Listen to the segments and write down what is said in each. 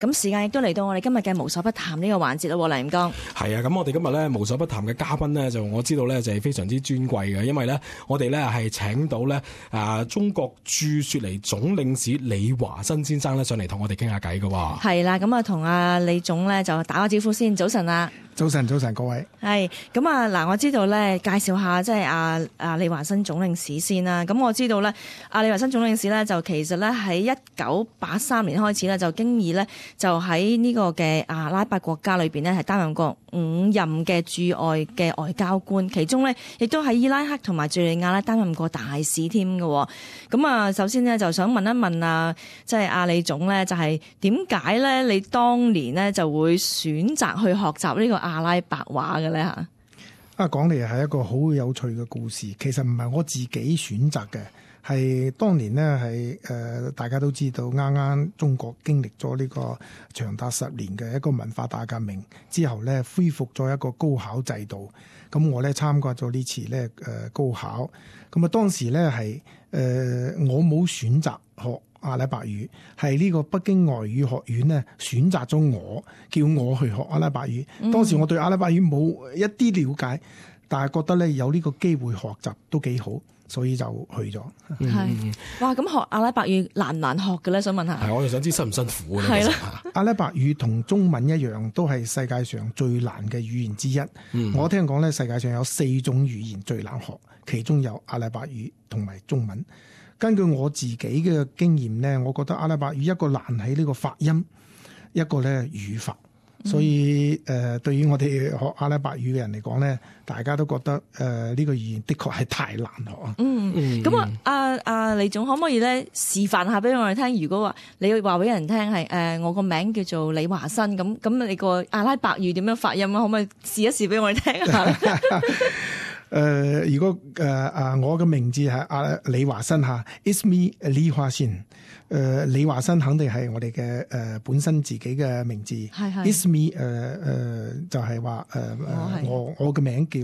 咁時間亦都嚟到我哋今日嘅無所不談呢個環節啦，黎廉剛。 係啊，咁我哋今日咧無所不談嘅嘉賓咧，就我知道咧就係非常之尊貴嘅，因為咧我哋咧係請到咧中國駐雪梨總領事李華新先生咧上嚟同我哋傾下偈嘅。 係啦，咁啊同阿李總咧就打個招呼先，早晨啊！ 早晨，各位。 係咁啊！嗱，我知道咧，介紹下即係阿李華新總領事先啦。咁我知道咧，阿李華新總領事咧就其實咧喺1983年開始咧就經已咧就喺呢個嘅阿拉伯國家裏邊咧係擔任過5任嘅駐外嘅外交官，其中咧亦都喺伊拉克同埋敘利亞咧擔任過大使添嘅。咁啊，首先咧就想問一問啊，即係阿李總咧，就係點解咧你當年咧就會選擇去學習呢個阿拉伯話嘅咧嚇？ 講嚟係一個好有趣嘅故事，其實唔係我自己選擇嘅，係當年呢，係大家都知道，啱啱中國經歷咗呢個長達10年嘅一個文化大革命之後咧，恢復咗一個高考制度。咁我咧參加咗呢次咧高考，咁啊當時咧係我冇選擇學阿拉伯語，係呢個北京外語學院咧選擇咗我，叫我去學阿拉伯語。當時我對阿拉伯語冇一啲了解，但係覺得咧有呢個機會學習都幾好，所以就去咗。 係哇！咁學阿拉伯語難唔難學嘅咧？想問下。 係，我就想知辛唔辛苦咧？ 係咯。 阿拉伯語同中文一樣，都係世界上最難嘅語言之一。我聽講咧，世界上有4種語言最難學，其中有阿拉伯語同埋中文。根據我自己嘅經驗咧，我覺得阿拉伯語一個難喺呢個發音，一個咧語法。所以對於我哋學阿拉伯語嘅人嚟講咧，大家都覺得呢個語言的確係太難學啊。 咁阿李總可唔可以咧示範下俾我哋聽？如果話你話俾人聽係我個名叫做李華新，咁你個阿拉伯語點樣發音啊？可唔可以試一試俾我哋聽下？ 如果我嘅名字係李華新嚇 ，Ismi 李華新。李華新肯定係我哋嘅本身自己嘅名字。Ismi 就係話我嘅名叫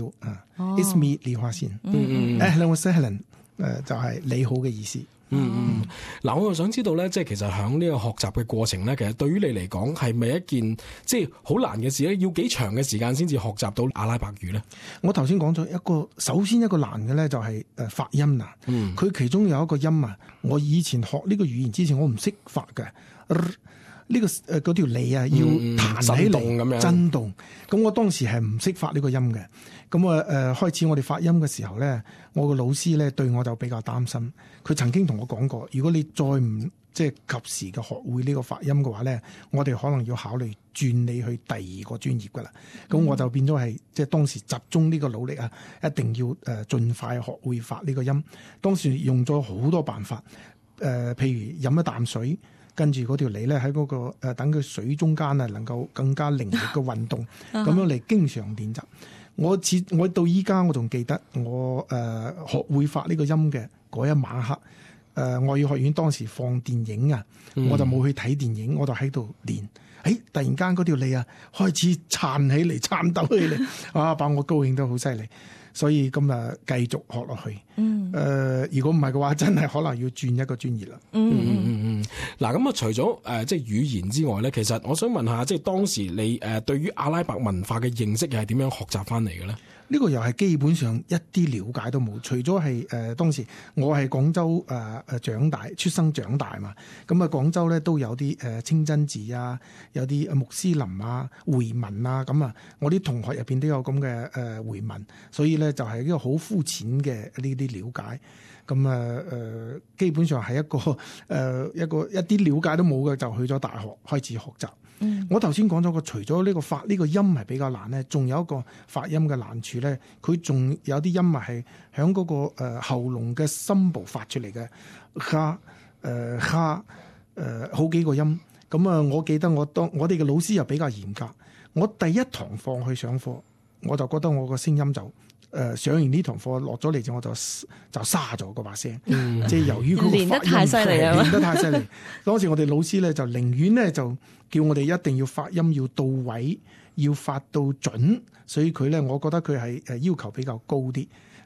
Ismi 李華新。Ahlan wa sahlan 就係你好嘅意思。 嗱，我又想知道咧，即係其實喺呢個學習嘅過程咧，其實對於你嚟講係咪一件即係好難嘅事咧？要幾長嘅時間先至學習到阿拉伯語咧？ 我頭先講咗首先一個難嘅咧就係發音難。佢其中有一個音啊，我以前學呢個語言之前我唔識發嘅。呢個嗰條脷啊，要彈起嚟震動，咁我當時係唔識發呢個音嘅。咁開始我哋發音嘅時候咧，我個老師咧對我就比較擔心。佢曾經同我講過，如果你再唔即係及時嘅學會呢個發音嘅話咧，我哋可能要考慮轉你去第2個專業噶啦。咁我就變咗係即係當時集中呢個努力啊，一定要盡快學會發呢個音。當時用咗好多辦法，譬如飲一啖水。跟住嗰條脷咧喺嗰個等佢水中間啊，能夠更加靈活嘅運動，咁樣嚟經常練習。我到依家我仲記得我學會發呢個音嘅嗰一晚黑，外語學院當時放電影啊，我就冇去睇電影，我就喺度練。突然間嗰條脷啊開始撐起嚟，顫抖起嚟，把我高興得好犀利。所以咁繼續學落去。如果唔係嘅話，真係可能要轉一個專業啦。 嗱，咁除咗即係語言之外咧，其實我想問下，即係當時你對於阿拉伯文化嘅認識係點樣學習翻嚟嘅咧？ 呢個又係基本上一啲了解都冇，除咗係當時我係廣州長大、出生長大嘛，咁廣州咧都有啲清真寺啊，有啲穆斯林啊、回民啊，咁我啲同學入邊都有咁嘅回民，所以咧就係一個好膚淺嘅呢啲了解。咁基本上係一啲了解都冇嘅，就去咗大學開始學習。我頭先講咗除咗呢個發呢個音係比較難咧，仲有一個發音嘅難處咧，佢仲有啲音係響嗰個喉嚨嘅深部發出嚟嘅，好幾個音。咁我記得我哋嘅老師又比較嚴格，我第一堂課去上課，我就覺得我個聲音就上完呢堂課落咗嚟之後，我就沙咗嗰把聲，即係由於佢練得太犀利啊！ 練得太犀利。當時我哋老師咧就寧願咧就叫我哋一定要發音要到位，要發到準，所以佢咧我覺得佢係要求比較高啲。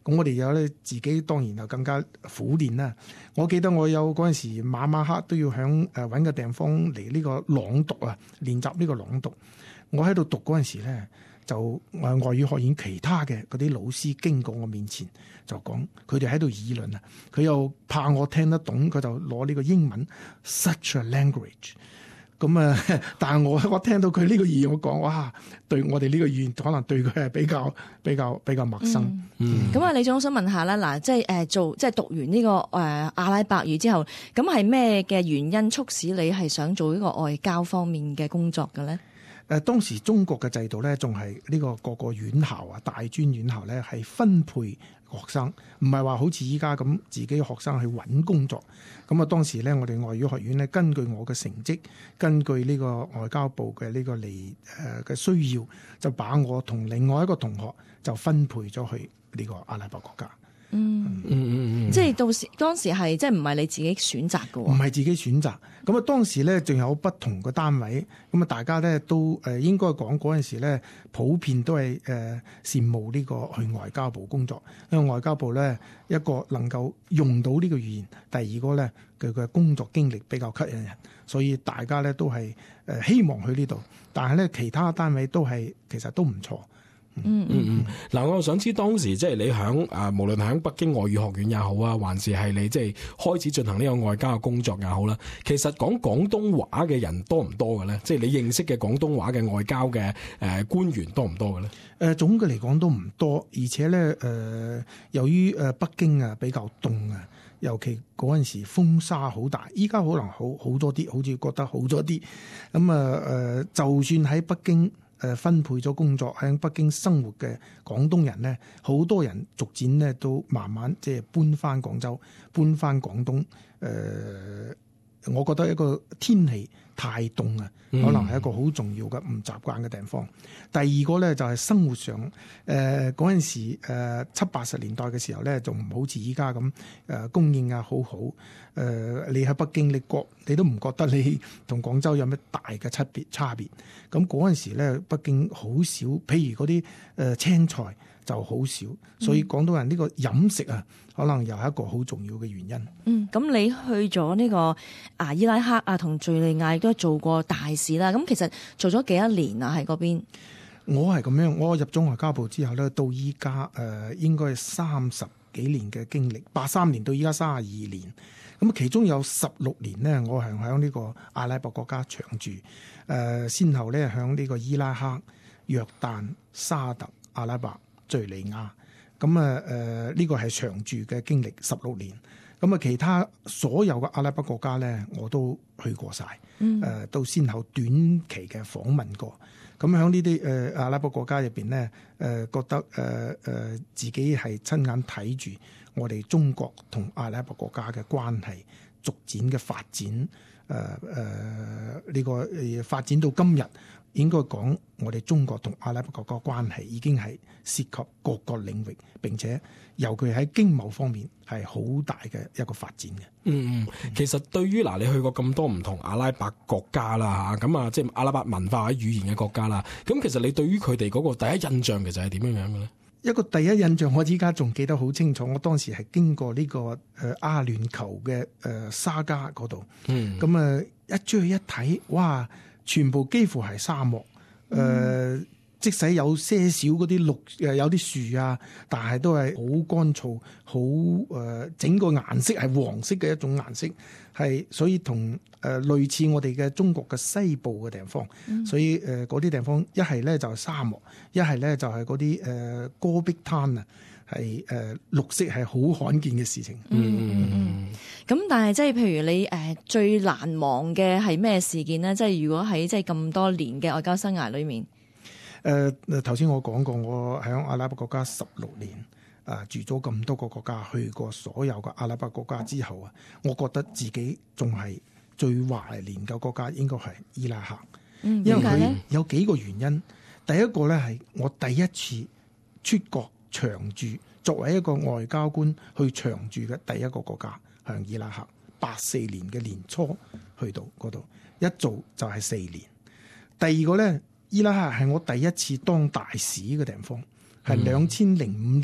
咁我哋有咧自己當然就更加苦練啦。我記得我有嗰陣時晚晚黑都要響揾個地方嚟呢個朗讀啊，練習呢個朗讀。我喺度讀嗰陣時咧，就外語學院其他嘅嗰啲老師經過我面前就講，佢哋喺度議論啊。佢又怕我聽得懂，佢就攞呢個英文 such a language。咁但係我聽到佢呢個語言，我講哇，對我哋呢個語言可能對佢係比較陌生。 咁啊，李總，我想問下啦，嗱，即係讀完呢個阿拉伯語之後，咁係咩嘅原因促使你係想做呢個外交方面嘅工作嘅咧？ 當時中國嘅制度咧，仲係呢個各個院校啊、大專院校咧係分配學生，唔係話好似依家咁自己學生去揾工作。咁啊，當時咧我哋外語學院咧，根據我嘅成績，根據呢個外交部嘅呢個嘅需要，就把我同另外一個同學就分配咗去呢個阿拉伯國家。 即係當時係即係唔係你自己選擇嘅喎？ 唔係自己選擇。咁啊，當時咧仲有不同嘅單位，咁啊，大家咧都應該講嗰陣時咧，普遍都係羨慕呢個去外交部工作，因為外交部咧一個能夠用到呢個語言，第二個咧佢嘅工作經歷比較吸引人，所以大家咧都係希望去呢度。但係咧其他單位都係其實都唔錯。 嗱，我又想知當時即係你響無論響北京外語學院也好啊，還是係你即係開始進行呢個外交嘅工作也好啦，其實講廣東話嘅人多唔多嘅咧？即係你認識嘅廣東話嘅外交嘅官員多唔多嘅咧？ 總嘅嚟講都唔多，而且咧由於北京啊比較凍啊，尤其嗰陣時風沙好大，依家可能好咗啲，好似覺得好咗啲。咁就算喺北京分配咗工作喺北京生活嘅廣東人咧，好多人逐漸咧都慢慢即係搬翻廣州，搬翻廣東。我覺得一個天氣太凍啊，可能係一個好重要嘅唔習慣嘅地方。第二個咧就係生活上，嗰陣時70-80年代嘅時候咧，仲唔好似依家咁供應啊好好。你喺北京你都唔覺得你同廣州有咩大嘅差別。咁嗰陣時咧，北京好少，譬如嗰啲青菜就好少，所以廣東人呢個飲食啊，可能又係一個好重要嘅原因。 咁你去咗呢個伊拉克啊，同敘利亞亦都做過大使啦。咁其實做咗幾多年啊？喺嗰邊？ 我係咁樣，我入咗外交部之後咧，到依家應該係30幾年嘅經歷，83年到依家32年。咁其中有16年呢，我係喺呢個阿拉伯國家長住，先後咧喺呢個伊拉克、約旦、沙特、阿拉伯、敘利亞。咁呢個係長住嘅經歷16年。咁其他所有嘅阿拉伯國家咧，我都去過晒，都先後短期嘅訪問過。咁喺呢啲阿拉伯國家入邊咧，覺得自己係親眼睇住我哋中國同阿拉伯國家嘅關係逐漸嘅發展，呢個發展到今日，應該講我哋中國同阿拉伯國家關係已經係涉及各個領域，並且尤其喺經貿方面係好大嘅一個發展嘅。 其實對於你去過咁多唔同阿拉伯國家啦嚇，咁啊即係阿拉伯文化或者語言嘅國家啦，咁其實你對於佢哋嗰個第一印象其實係點樣嘅咧？ 一個第一印象，我依家仲記得好清楚。我當時係經過呢個阿聯酋嘅沙加嗰度，咁一出去一睇，哇！全部幾乎係沙漠，即使有些少嗰啲綠有啲樹啊，但係都係好乾燥，好整個顏色係黃色嘅一種顏色，係所以同類似我哋嘅中國嘅西部嘅地方，所以嗰啲地方一係咧就係沙漠，一係咧就係嗰啲戈壁灘啊。係綠色係好罕見嘅事情。 咁但係即係譬如你最難忘嘅係咩事件呢？即係如果喺即係咁多年嘅外交生涯裏面， 頭先我講過，我喺阿拉伯國家16年，住咗咁多個國家，去過所有嘅阿拉伯國家之後啊，我覺得自己仲係最懷念嘅國家應該係伊拉克，因為佢有幾個原因。第一個咧係我第一次出國長住，作為一個外交官去長住嘅第一個國家係伊拉克，84年嘅年初去到嗰度，一做就係4年。第二個咧，伊拉克係我第一次當大使嘅地方，係2005年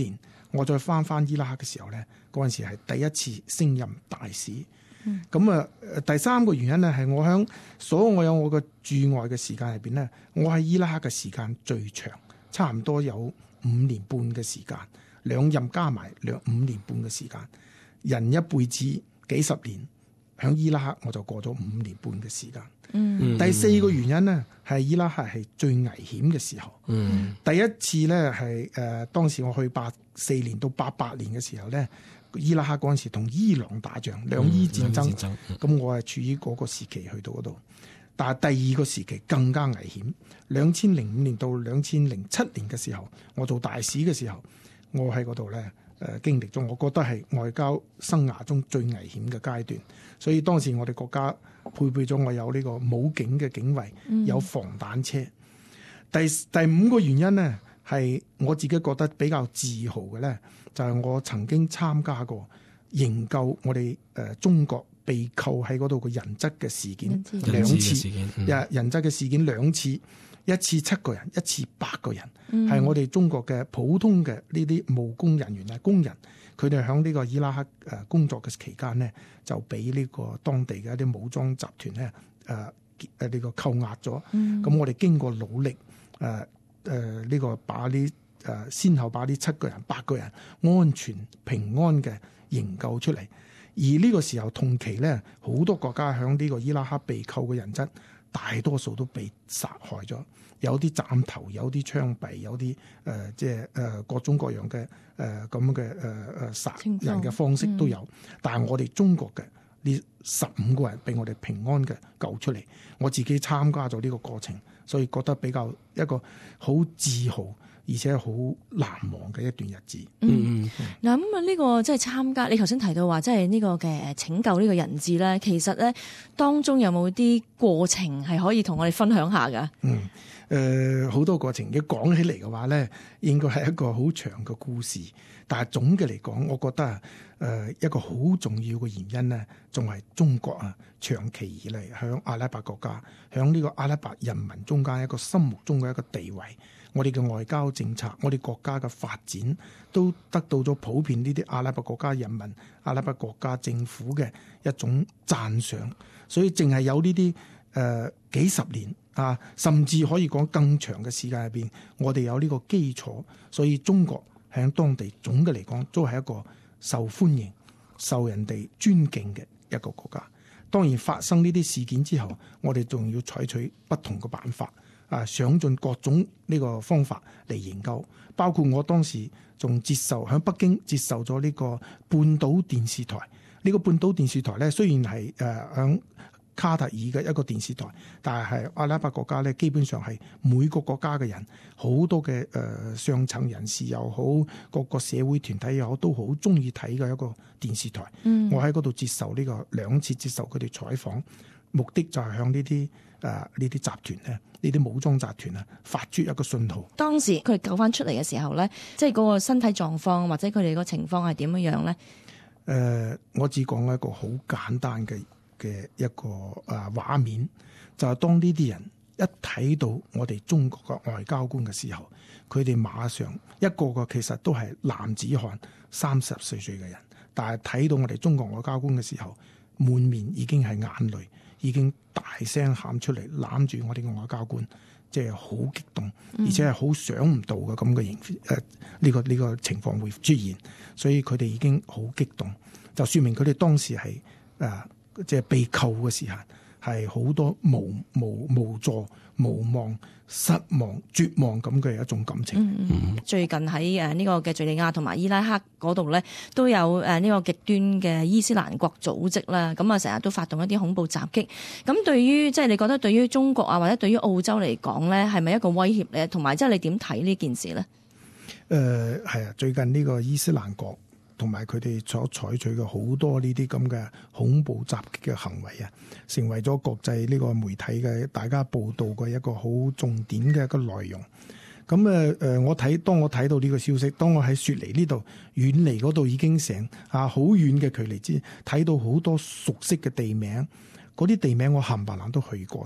我再翻伊拉克嘅時候咧，嗰陣時係第一次升任大使。咁第三個原因咧係我有我嘅駐外嘅時間入邊咧，我喺伊拉克嘅時間最長，差唔多有5年半嘅時間，兩任加埋5年半嘅時間。人一輩子幾十年，喺伊拉克我就過咗5年半嘅時間。第四個原因呢，係伊拉克係最危險嘅時候。第一次呢，係當時我去84年到88年嘅時候呢，伊拉克嗰陣時同伊朗打仗，兩伊戰爭。咁我係處於嗰個時期去到嗰度。但係第二個時期更加危險。2005年到2007年嘅時候，我做大使嘅時候，我喺嗰度呢。經歷咗，我覺得係外交生涯中最危險嘅階段，所以當時我哋國家配備咗我有呢個武警嘅警衛，有防彈車。第五個原因呢，係我自己覺得比較自豪嘅呢，就係我曾經參加過營救我哋中國被扣喺嗰度嘅人質嘅事件兩次，人質嘅事件2次。一次7個人，一次8個人，係我哋中國嘅普通嘅呢啲務工人員啊，工人，佢哋喺呢個伊拉克工作嘅期間呢，就俾呢個當地嘅一啲武裝集團咧呢個扣押咗。咁我哋經過努力呢個把呢先後把呢7個人、8個人安全平安嘅營救出嚟。而呢個時候同期咧，好多國家喺呢個伊拉克被扣嘅人質，大多數都被殺害咗，有啲斬頭，有啲槍斃，有啲即係各種各樣嘅咁嘅殺人嘅方式都有。但係我哋中國嘅呢15個人被我哋平安嘅救出嚟，我自己參加咗呢個過程，所以覺得比較一個好自豪而且好難忘嘅一段日子。 嗱咁啊，呢個即係參加，你頭先提到話，即係呢個嘅拯救呢個人質咧，其實咧當中有冇啲過程係可以同我哋分享下㗎？ 好多過程，要講起嚟嘅話咧，應該係一個好長嘅故事。但係總嘅嚟講，我覺得一個好重要嘅原因咧，仲係中國啊長期以嚟響阿拉伯國家，響呢個阿拉伯人民中間一個心目中嘅一個地位。我哋嘅外交政策，我哋國家嘅發展都得到咗普遍呢啲阿拉伯國家人民、阿拉伯國家政府嘅一種讚賞。所以淨係有呢啲幾十年啊，甚至可以講更長嘅時間入邊，我哋有呢個基礎，所以中國喺當地總嘅嚟講都係一個受歡迎、受人哋尊敬嘅一個國家。當然發生呢啲事件之後，我哋仲要採取不同嘅辦法。想盡各種呢個方法嚟研究，包括我當時仲喺北京接受咗呢個半島電視台。呢個半島電視台咧，雖然係響卡塔爾嘅一個電視台，但係阿拉伯國家咧，基本上係每個國家嘅人，好多嘅上層人士又好，各個社會團體又好，都好中意睇嘅一個電視台。我喺嗰度接受呢個2次接受佢哋採訪，目的就係向呢啲集團咧，呢啲武裝集團啊，發出一個信號。當時佢哋救翻出嚟嘅時候咧，即係嗰個身體狀況或者佢哋個情況係點樣樣咧？ 我只講一個好簡單嘅一個畫面，就係當呢啲人一睇到我哋中國嘅外交官嘅時候，佢哋馬上一個個其實都係男子漢，30歲嘅人，但係睇到我哋中國外交官嘅時候，滿面已經係眼淚，已經大聲喊出嚟，攬住我哋嘅外交官，即係好激動，而且係好想唔到嘅咁嘅呢個情況會出現，所以佢哋已經好激動，就說明佢哋當時係即係被扣嘅時候係好多無助、無望、失望、絕望咁嘅一種感情。 最近喺呢個嘅敘利亞同埋伊拉克嗰度咧，都有呢個極端嘅伊斯蘭國組織啦，咁啊成日都發動一啲恐怖襲擊。咁對於即係你覺得對於中國啊或者對於澳洲嚟講咧，係咪一個威脅咧？同埋即係你點睇呢件事咧？ 係啊，最近呢個伊斯蘭國同埋佢哋所採取嘅好多呢啲咁嘅恐怖襲擊嘅行為啊，成為咗國際呢個媒體嘅大家報導嘅一個好重點嘅一個內容。咁當我睇到呢個消息，當我喺雪梨呢度遠離嗰度已經成好遠嘅距離之，睇到好多熟悉嘅地名，嗰啲地名我冚唪唥都去過晒。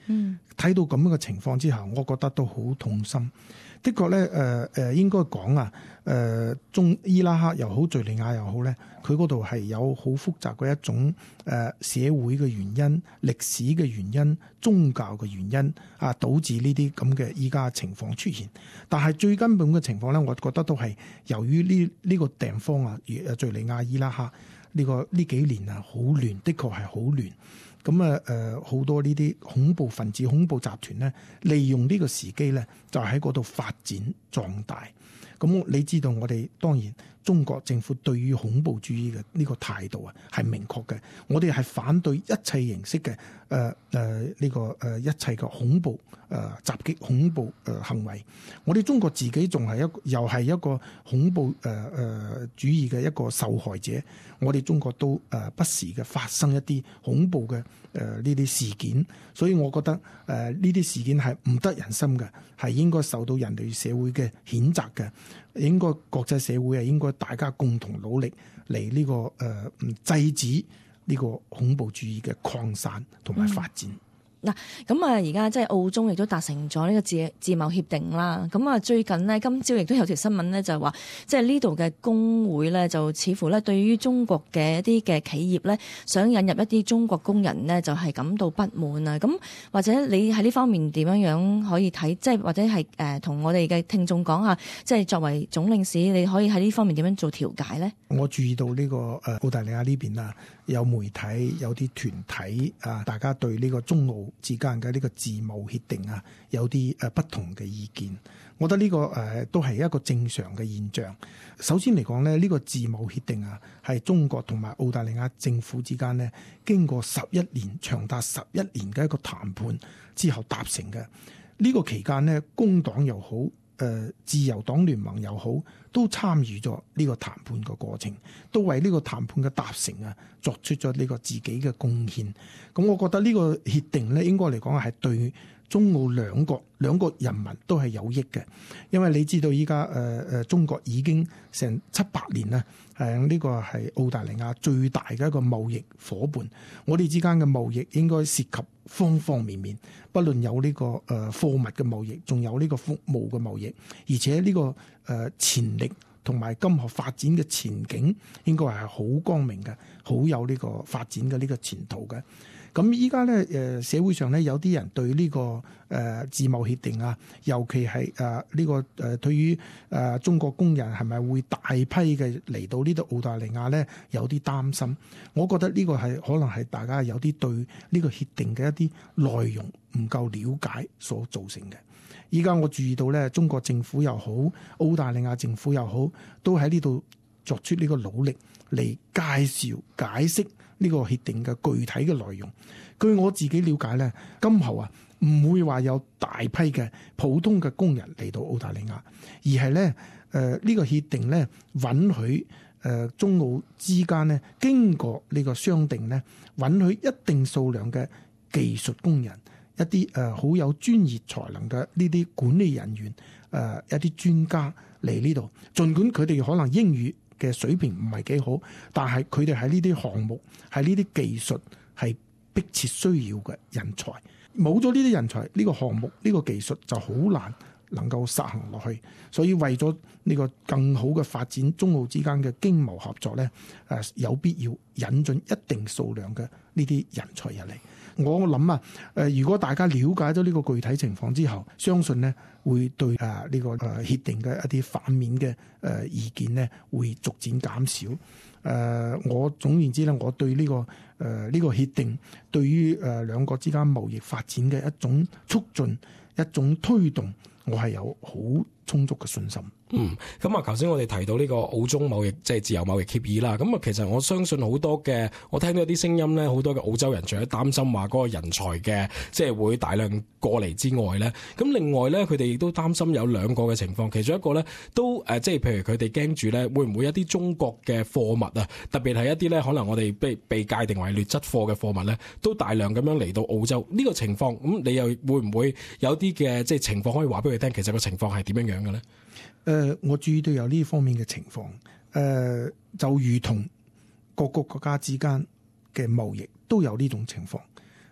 睇到咁樣嘅情況之下，我覺得都好痛心。的確咧，應該講啊，中伊拉克又好，敍利亞又好咧，佢嗰度係有好複雜嘅一種社會嘅原因、歷史嘅原因、宗教嘅原因啊，導致呢啲咁嘅依家情況出現。但係最根本嘅情況咧，我覺得都係由於呢個地方啊，敍利亞、伊拉克呢幾年啊，好亂，的確係好亂。咁好多呢啲恐怖分子、恐怖集團咧，利用呢個時機咧，就喺嗰度發展壯大。咁你知道我哋當然中國政府對於恐怖主義嘅呢個態度啊，係明確嘅。我哋係反對一切形式嘅一切嘅恐怖襲擊、恐怖行為。我哋中國自己仲係又係一個恐怖主義嘅一個受害者。我哋中國都不時嘅發生一啲恐怖嘅呢啲事件，所以我覺得呢啲事件係唔得人心嘅，係應該受到人類社會嘅譴責嘅。應該國際社會係應該大家共同努力嚟呢個制止呢個恐怖主義嘅擴散同埋發展。 嗱，咁啊，而家即係澳中亦都達成咗呢個自貿協定啦。咁啊，最近呢，今朝亦都有條新聞呢，就係話，即係呢度嘅工會呢，就似乎呢對於中國嘅一啲嘅企業呢，想引入一啲中國工人呢，就係感到不滿啊。咁或者你喺呢方面點樣可以睇？即係或者係同我哋嘅聽眾講下，即係作為總領事，你可以喺呢方面點樣做調解呢？我注意到呢個澳大利亞呢邊啊，有媒體有啲團體啊，大家對呢個中澳之間嘅呢個自貿協定啊，有啲不同嘅意見。我覺得呢個都係一個正常嘅現象。首先嚟講咧，呢個自貿協定啊，係中國同埋澳大利亞政府之間呢，經過長達11年嘅一個談判之後達成嘅。呢個期間呢，工黨又好，自由黨聯盟又好，都參與咗呢個談判嘅過程，都為呢個談判嘅達成啊作出咗呢個自己嘅貢獻。咁我覺得呢個協定咧，應該嚟講係對中澳兩國人民都係有益嘅，因為你知道依家中國已經成7-8年啦，呢個係澳大利亞最大嘅一個貿易伙伴。我哋之間嘅貿易應該涉及方方面面，不論有呢個貨物嘅貿易，仲有呢個服務嘅貿易，而且呢個潛力同埋今後發展嘅前景應該係好光明嘅，好有呢個發展嘅呢個前途嘅。咁依家咧社會上咧有啲人對呢個自貿協定啊，尤其係呢個對於中國工人係咪會大批嘅嚟到呢度澳大利亞咧有啲擔心。我覺得呢個係可能係大家有啲對呢個協定嘅一啲內容唔夠了解所造成嘅。依家我注意到咧，中國政府又好，澳大利亞政府又好，都喺呢度作出呢個努力嚟介紹解釋呢個協定嘅具體嘅內容。據我自己了解咧，今後啊唔會話有大批嘅普通嘅工人嚟到澳大利亞，而係咧呢個協定咧允許中澳之間咧經過呢個商定咧，允許一定數量嘅技術工人，一啲好有專業才能嘅呢啲管理人員，一啲專家嚟呢度。儘管佢哋可能英語嘅水平唔係幾好，但係佢哋喺呢啲項目，喺呢啲技術係迫切需要嘅人才。冇咗呢啲人才，呢個項目呢個技術就好難能夠實行落去。所以為咗呢個更好嘅發展中澳之間嘅經貿合作咧，有必要引進一定數量嘅呢啲人才入嚟。我諗啊，如果大家了解咗呢個具體情況之後，相信呢會對呢個協定嘅一啲反面嘅意見呢會逐漸減少。我總言之咧，我對呢個協定對於兩國之間貿易發展嘅一種促進、一種推動，我係有好充足嘅信心。 咁啊，頭先我哋提到呢個澳中貿易即係自由貿易協議啦。咁啊，其實我相信好多嘅，我聽到啲聲音咧，好多嘅澳洲人除咗擔心話嗰個人才嘅即係會大量過嚟之外咧，咁另外咧，佢哋亦都擔心有兩個嘅情況。其中一個咧都即係譬如佢哋驚住咧，會唔會一啲中國嘅貨物啊，特別係一啲咧可能我哋被界定為劣質貨嘅貨物咧，都大量咁樣嚟到澳洲呢個情況。咁你又會唔會有啲嘅即係情況可以話俾佢聽？其實個情況係點樣樣嘅咧？ 我注意到有呢方面嘅情況，就如同各個國家之間嘅貿易都有呢種情況。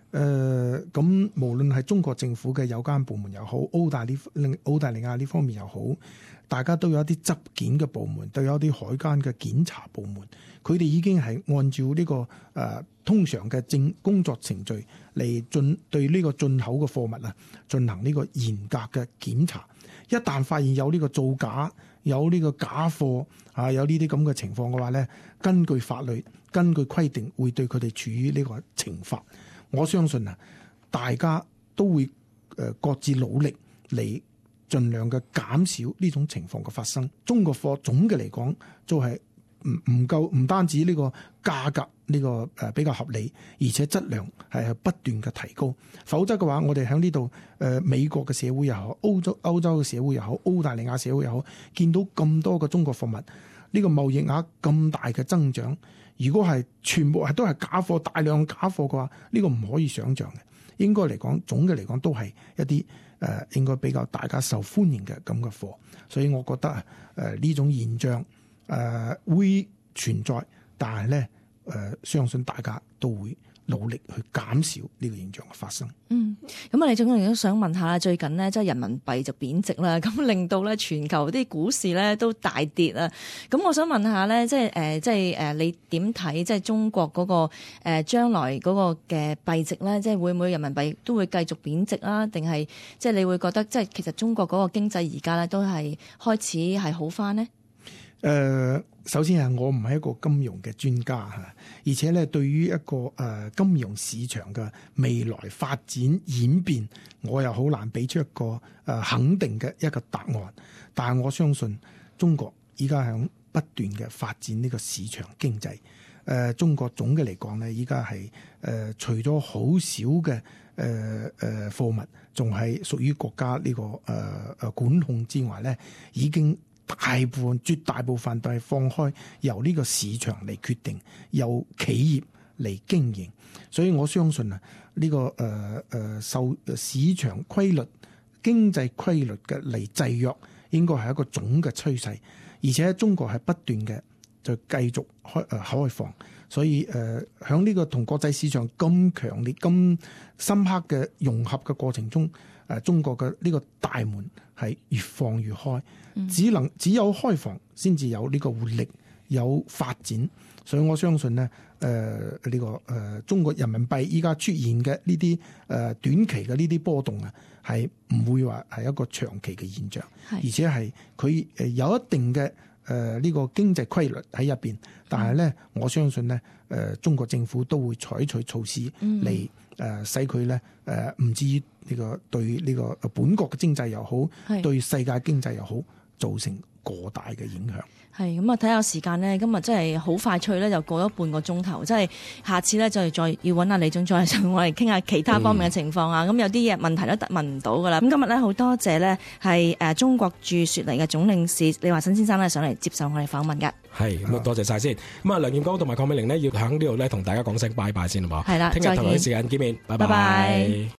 咁無論係中國政府嘅有關部門又好，澳大利亞呢方面又好，大家都有一啲執檢嘅部門，都有一啲海關嘅檢查部門，佢哋已經係按照呢個通常嘅工作程序嚟對呢個進口嘅貨物啊進行呢個嚴格嘅檢查。一旦發現有呢個造假、有呢個假貨啊，有呢啲咁嘅情況嘅話咧，根據法律、根據規定，會對佢哋處於呢個懲罰。我相信啊，大家都會各自努力嚟盡量嘅減少呢種情況嘅發生。中國貨總嘅嚟講，就係唔夠，唔單止呢個價格呢個比較合理，而且質量係不斷嘅提高。否則嘅話，我哋喺呢度美國嘅社會又好，歐洲嘅社會又好，澳大利亞社會又好，見到咁多嘅中國貨物，呢個貿易額咁大嘅增長，如果係全部都係假貨，大量假貨嘅話，呢個唔可以想像嘅。應該嚟講，總嘅嚟講都係一啲應該比較大家受歡迎嘅咁嘅貨。所以我覺得呢種現象會存在，但係咧相信大家都會努力去減少呢個現象嘅發生。 咁李總理都想問下啦，最近呢，即係人民幣就貶值啦，咁令到咧全球啲股市咧都大跌啊。咁我想問下咧，即係你點睇即係中國嗰個將來嗰個嘅幣值咧，即係會唔會人民幣都會繼續貶值啦？定係即係你會覺得即係其實中國嗰個經濟而家咧都係開始係好翻呢？ 首先係我唔係一個金融嘅專家嚇，而且咧對於一個金融市場嘅未來發展演變，我又好難俾出一個肯定嘅一個答案。但係我相信中國依家響不斷嘅發展呢個市場經濟。中國總嘅嚟講咧，依家係除咗好少嘅貨物仲係屬於國家呢個管控之外咧，已經絕大部分都係放開由呢個市場嚟決定，由企業嚟經營。所以我相信啊，呢個受市場規律、經濟規律嘅嚟制約，應該係一個總嘅趨勢。而且中國係不斷嘅就繼續開放，所以喺呢個同國際市場咁強烈、咁深刻嘅融合嘅過程中，中國嘅呢個大門係越放越開，只有開放先至有呢個活力、有發展。所以我相信呢，呢個中國人民幣依家出現嘅呢啲短期嘅呢啲波動啊，係唔會話係一個長期嘅現象，而且係佢有一定嘅呢個經濟規律喺入邊。但係咧，我相信咧，中國政府都會採取措施嚟使佢咧唔至於呢個對呢個本國嘅經濟又好，對世界經濟又好造成過大嘅影響。係咁啊！睇下時間呢，今日真係好快脆咧，就過咗半個鐘頭。即係下次咧，就再要揾阿李總再同我哋傾下其他方面嘅情況啊。咁有啲嘢問題都問唔到噶啦。咁今日咧好多謝咧係中國駐雪梨嘅總領事李華新先生咧上嚟接受我哋訪問嘅。係咁多謝晒先。咁啊，梁彥光同埋鄺美玲呢，要喺呢度咧同大家講聲拜拜先好嘛？係啦，聽日同樣時間見面，拜拜。